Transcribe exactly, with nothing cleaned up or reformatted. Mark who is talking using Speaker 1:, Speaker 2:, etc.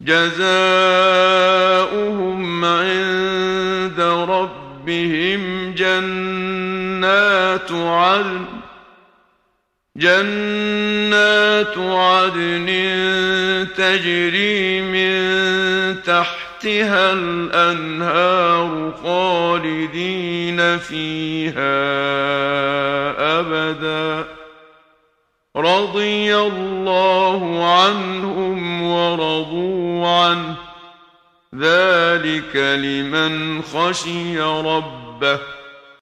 Speaker 1: جزاؤهم عند ربهم جنات عدن جنات عدن تجري من تحتها الأنهار خالدين فيها أبدا رضي الله عنهم ورضوا عنه ذلك لمن خشي ربه